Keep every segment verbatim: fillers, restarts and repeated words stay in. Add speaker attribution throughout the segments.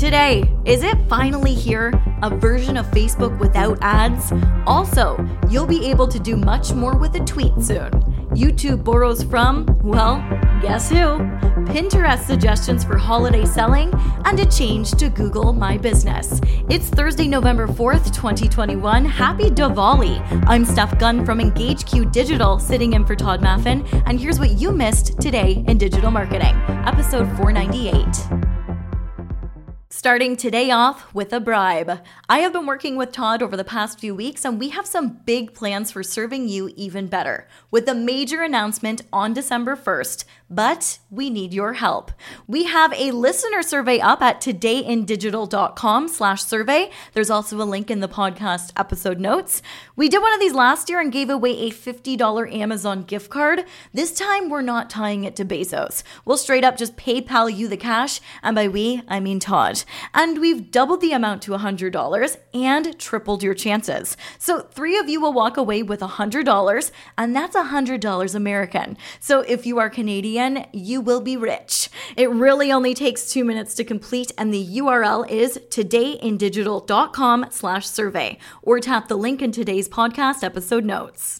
Speaker 1: today. Is it finally here? A version of Facebook without ads? Also, you'll be able to do much more with a tweet soon. YouTube borrows from, well, guess who? Pinterest suggestions for holiday selling, and a change to Google My Business. It's Thursday, November fourth, twenty twenty-one. Happy Diwali! I'm Steph Gunn from EngageQ Digital, sitting in for Todd Maffin, and here's what you missed today in digital marketing. Episode four ninety-eight. Starting today off with a bribe. I have been working with Todd over the past few weeks, and we have some big plans for serving you even better, with a major announcement on December first. But we need your help. We have a listener survey up at todayindigital.com slash survey. There's also a link in the podcast episode notes. We did one of these last year and gave away a fifty dollars Amazon gift card. This time, we're not tying it to Bezos. We'll straight up just PayPal you the cash, and by we, I mean Todd. And we've doubled the amount to one hundred dollars and tripled your chances. So three of you will walk away with one hundred dollars, and that's one hundred dollars American. So if you are Canadian, you will be rich. It really only takes two minutes to complete, and the U R L is todayindigital.com slash survey, or tap the link in today's podcast episode notes.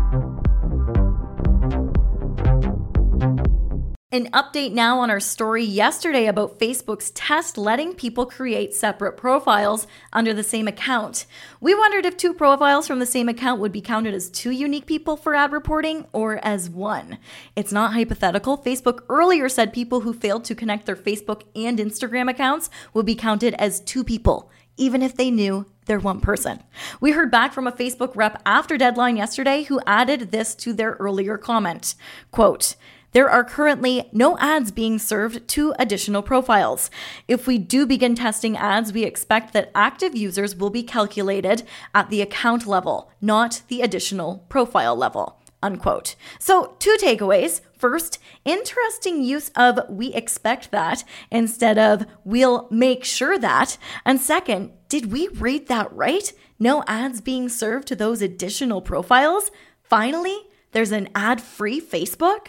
Speaker 1: An update now on our story yesterday about Facebook's test letting people create separate profiles under the same account. We wondered if two profiles from the same account would be counted as two unique people for ad reporting or as one. It's not hypothetical. Facebook earlier said people who failed to connect their Facebook and Instagram accounts would be counted as two people, even if they knew they're one person. We heard back from a Facebook rep after deadline yesterday who added this to their earlier comment. Quote, "There are currently no ads being served to additional profiles. If we do begin testing ads, we expect that active users will be calculated at the account level, not the additional profile level." Unquote. So two takeaways. First, interesting use of "we expect that" instead of "we'll make sure that." And second, did we read that right? No ads being served to those additional profiles? Finally, there's an ad-free Facebook?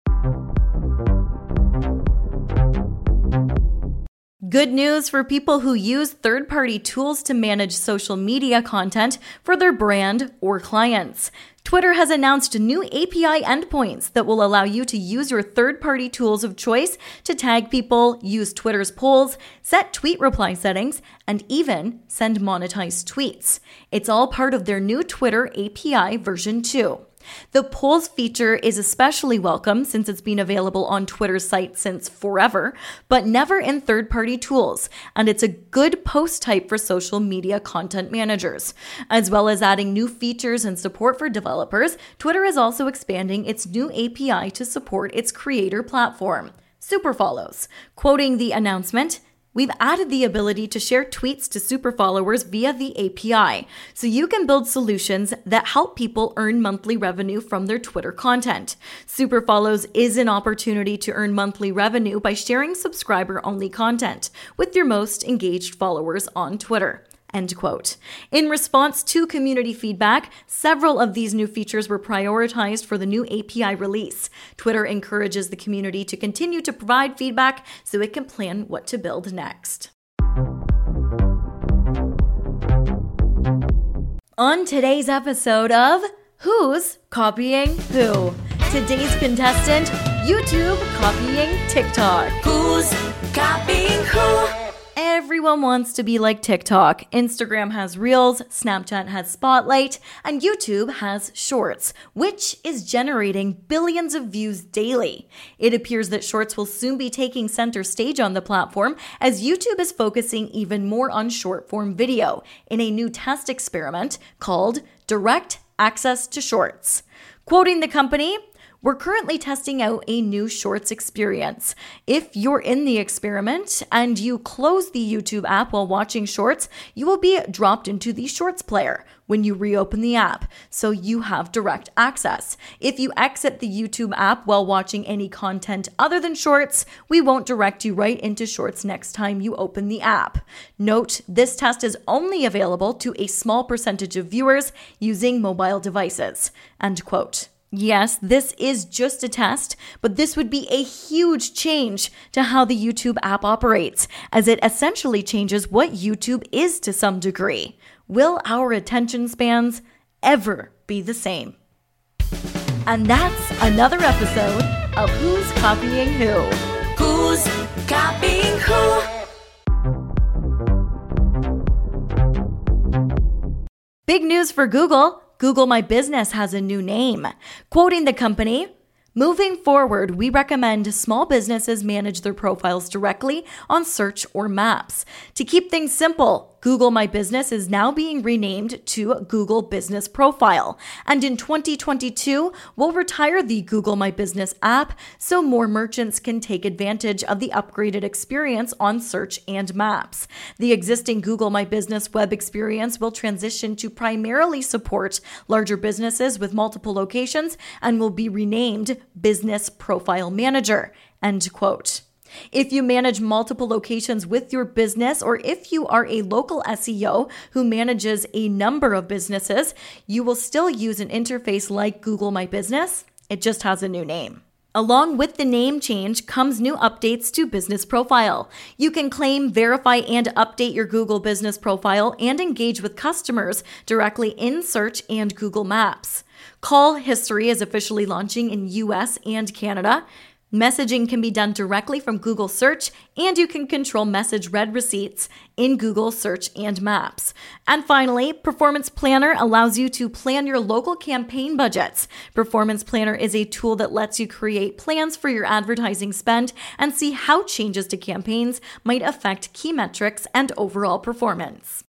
Speaker 1: Good news for people who use third-party tools to manage social media content for their brand or clients. Twitter has announced new A P I endpoints that will allow you to use your third-party tools of choice to tag people, use Twitter's polls, set tweet reply settings, and even send monetized tweets. It's all part of their new Twitter A P I version two. The polls feature is especially welcome since it's been available on Twitter's site since forever, but never in third-party tools, and it's a good post type for social media content managers. As well as adding new features and support for developers, Twitter is also expanding its new A P I to support its creator platform, Super Follows. Quoting the announcement, "We've added the ability to share tweets to super followers via the A P I, so you can build solutions that help people earn monthly revenue from their Twitter content. Super Follows is an opportunity to earn monthly revenue by sharing subscriber-only content with your most engaged followers on Twitter." End quote. In response to community feedback, several of these new features were prioritized for the new A P I release. Twitter encourages the community to continue to provide feedback so it can plan what to build next. On today's episode of Who's Copying Who? Today's contestant, YouTube copying TikTok. Who's copying who? Everyone wants to be like TikTok. Instagram has Reels, Snapchat has Spotlight, and YouTube has Shorts, which is generating billions of views daily. It appears that Shorts will soon be taking center stage on the platform as YouTube is focusing even more on short-form video in a new test experiment called Direct Access to Shorts. Quoting the company, "We're currently testing out a new Shorts experience. If you're in the experiment and you close the YouTube app while watching Shorts, you will be dropped into the Shorts player when you reopen the app, so you have direct access. If you exit the YouTube app while watching any content other than Shorts, we won't direct you right into Shorts next time you open the app. Note, this test is only available to a small percentage of viewers using mobile devices." End quote. Yes, this is just a test, but this would be a huge change to how the YouTube app operates, as it essentially changes what YouTube is to some degree. Will our attention spans ever be the same? And that's another episode of Who's Copying Who?
Speaker 2: Who's Copying Who?
Speaker 1: Big news for Google. Google My Business has a new name. Quoting the company, "Moving forward, we recommend small businesses manage their profiles directly on search or maps. To keep things simple, Google My Business is now being renamed to Google Business Profile. And in twenty twenty-two, we'll retire the Google My Business app so more merchants can take advantage of the upgraded experience on search and maps. The existing Google My Business web experience will transition to primarily support larger businesses with multiple locations and will be renamed Business Profile Manager." End quote. If you manage multiple locations with your business, or if you are a local S E O who manages a number of businesses, you will still use an interface like Google My Business. It just has a new name. Along with the name change comes new updates to Business Profile. You can claim, verify, and update your Google Business Profile and engage with customers directly in Search and Google Maps. Call history is officially launching in U S and Canada. Messaging can be done directly from Google Search, and you can control message read receipts in Google Search and Maps. And finally, Performance Planner allows you to plan your local campaign budgets. Performance Planner is a tool that lets you create plans for your advertising spend and see how changes to campaigns might affect key metrics and overall performance.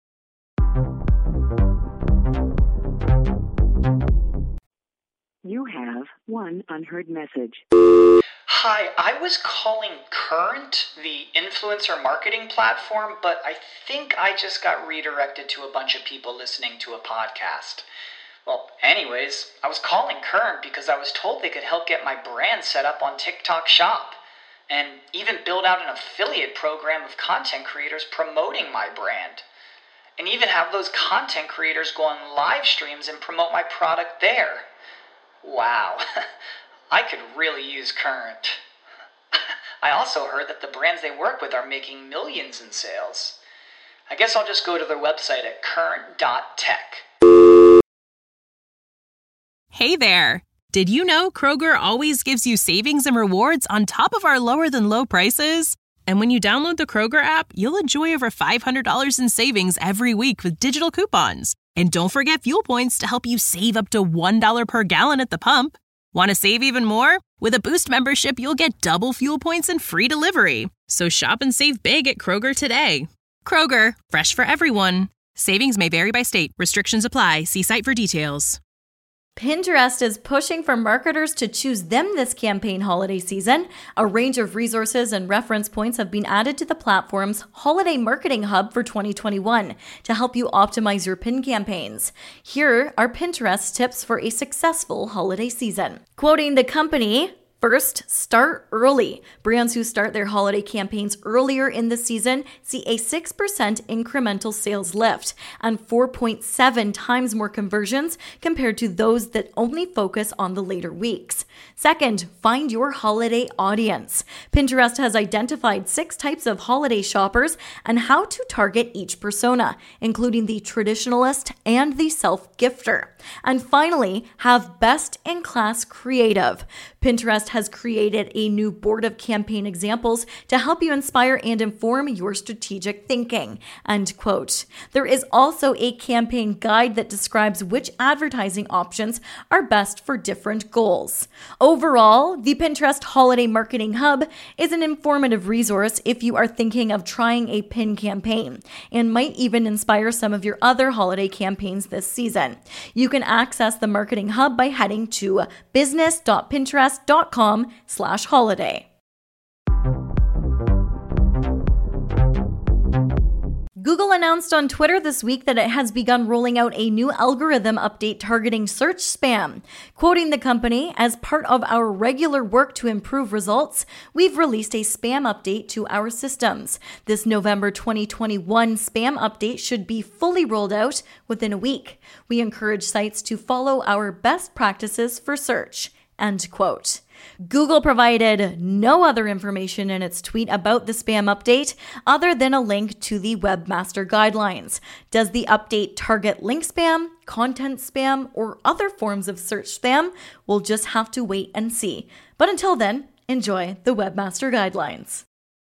Speaker 3: You have one unheard message.
Speaker 4: Hi, I was calling Current, the influencer marketing platform, but I think I just got redirected to a bunch of people listening to a podcast. Well, anyways, I was calling Current because I was told they could help get my brand set up on TikTok Shop, and even build out an affiliate program of content creators promoting my brand, and even have those content creators go on live streams and promote my product there. Wow, I could really use Current. I also heard that the brands they work with are making millions in sales. I guess I'll just go to their website at current dot tech.
Speaker 5: Hey there! Did you know Kroger always gives you savings and rewards on top of our lower than low prices? And when you download the Kroger app, you'll enjoy over five hundred dollars in savings every week with digital coupons. And don't forget fuel points to help you save up to one dollar per gallon at the pump. Want to save even more? With a Boost membership, you'll get double fuel points and free delivery. So shop and save big at Kroger today. Kroger, fresh for everyone. Savings may vary by state. Restrictions apply. See site for details.
Speaker 1: Pinterest is pushing for marketers to choose them this campaign holiday season. A range of resources and reference points have been added to the platform's Holiday Marketing Hub for twenty twenty-one to help you optimize your pin campaigns. Here are Pinterest tips for a successful holiday season. Quoting the company, "First, start early. Brands who start their holiday campaigns earlier in the season see a six percent incremental sales lift and four point seven times more conversions compared to those that only focus on the later weeks. Second, find your holiday audience. Pinterest has identified six types of holiday shoppers and how to target each persona, including the traditionalist and the self-gifter. And finally, have best-in-class creative. Pinterest has created a new board of campaign examples to help you inspire and inform your strategic thinking." End quote. There is also a campaign guide that describes which advertising options are best for different goals. Overall, the Pinterest Holiday Marketing Hub is an informative resource if you are thinking of trying a pin campaign, and might even inspire some of your other holiday campaigns this season. You can access the Marketing Hub by heading to business dot pinterest dot com slash holiday. Google announced on Twitter this week that it has begun rolling out a new algorithm update targeting search spam. Quoting the company, as part of our regular work to improve results, we've released a spam update to our systems. This November twenty twenty-one spam update should be fully rolled out within a week. We encourage sites to follow our best practices for search. End quote. Google provided no other information in its tweet about the spam update other than a link to the Webmaster Guidelines. Does the update target link spam, content spam, or other forms of search spam? We'll just have to wait and see. But until then, enjoy the Webmaster Guidelines.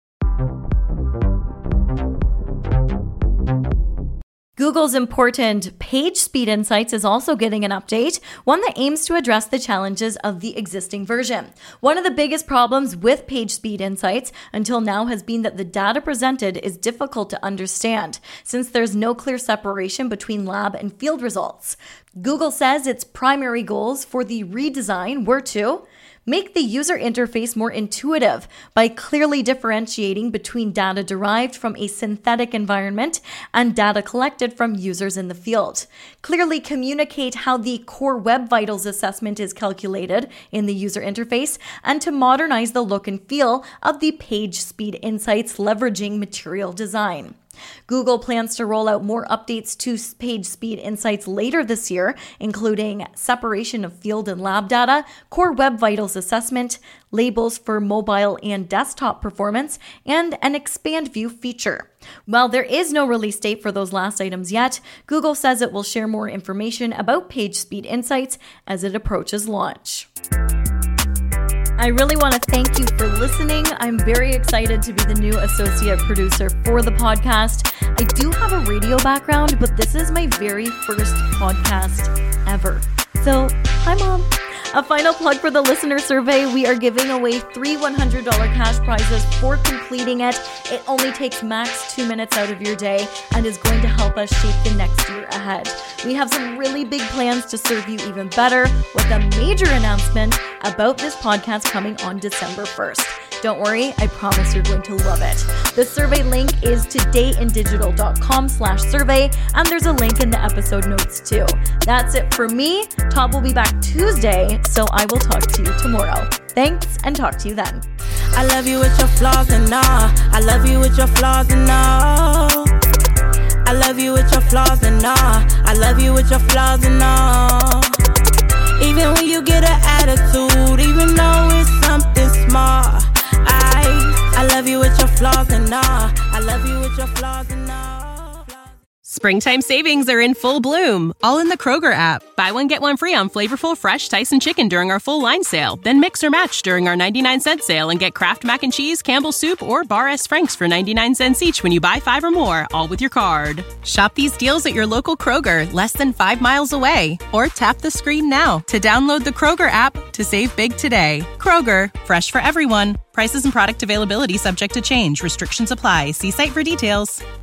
Speaker 1: Google's important Page Speed Insights is also getting an update, one that aims to address the challenges of the existing version. One of the biggest problems with Page Speed Insights until now has been that the data presented is difficult to understand, since there's no clear separation between lab and field results. Google says its primary goals for the redesign were to make the user interface more intuitive by clearly differentiating between data derived from a synthetic environment and data collected from users in the field. Clearly communicate how the core Web Vitals assessment is calculated in the user interface, and to modernize the look and feel of the Page Speed Insights leveraging material design. Google plans to roll out more updates to Page Speed Insights later this year, including separation of field and lab data, core Web Vitals assessment, labels for mobile and desktop performance, and an Expand View feature. While there is no release date for those last items yet, Google says it will share more information about Page Speed Insights as it approaches launch. I really want to thank you for listening. I'm very excited to be the new associate producer for the podcast. I do have a radio background, but this is my very first podcast ever. So, hi, Mom. A final plug for the listener survey. We are giving away three one hundred dollars cash prizes for completing it. It only takes max two minutes out of your day and is going to help us shape the next year ahead. We have some really big plans to serve you even better, with a major announcement about this podcast coming on December first. Don't worry, I promise you're going to love it. The survey link is todayindigital.com slash survey, and there's a link in the episode notes too. That's it for me. Todd will be back Tuesday, so I will talk to you tomorrow. Thanks, and talk to you then.
Speaker 6: I love you with your flaws and all. I love you with your flaws and all. I love you with your flaws and all. I love you with your flaws and all. Even when you get an attitude, even though it's something small. I, I love you with your flaws and all. I love you with your flaws and all.
Speaker 5: Springtime savings are in full bloom, all in the Kroger app. Buy one, get one free on flavorful, fresh Tyson chicken during our full line sale. Then mix or match during our ninety-nine cent sale and get Kraft Mac and Cheese, Campbell's Soup, or Bar S. Frank's for ninety-nine cents each when you buy five or more, all with your card. Shop these deals at your local Kroger, less than five miles away. Or tap the screen now to download the Kroger app to save big today. Kroger, fresh for everyone. Prices and product availability subject to change. Restrictions apply. See site for details.